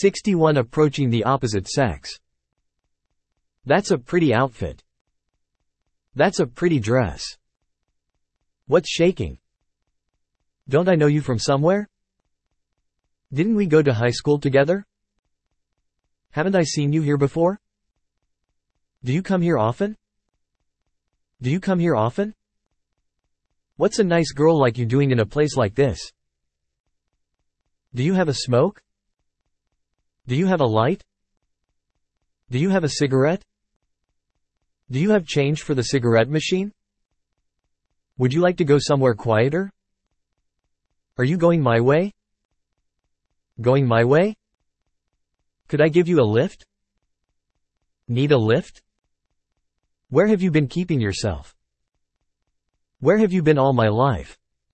61 Approaching the opposite sex. That's a pretty outfit. That's a pretty dress. What's shaking? Don't I know you from somewhere? Didn't we go to high school together? Haven't I seen you here before? Do you come here often? Do you come here often? What's a nice girl like you doing in a place like this? Do you have a smoke? Do you have a light? Do you have a cigarette? Do you have change for the cigarette machine? Would you like to go somewhere quieter? Are you going my way? Going my way? Could I give you a lift? Need a lift? Where have you been keeping yourself? Where have you been all my life?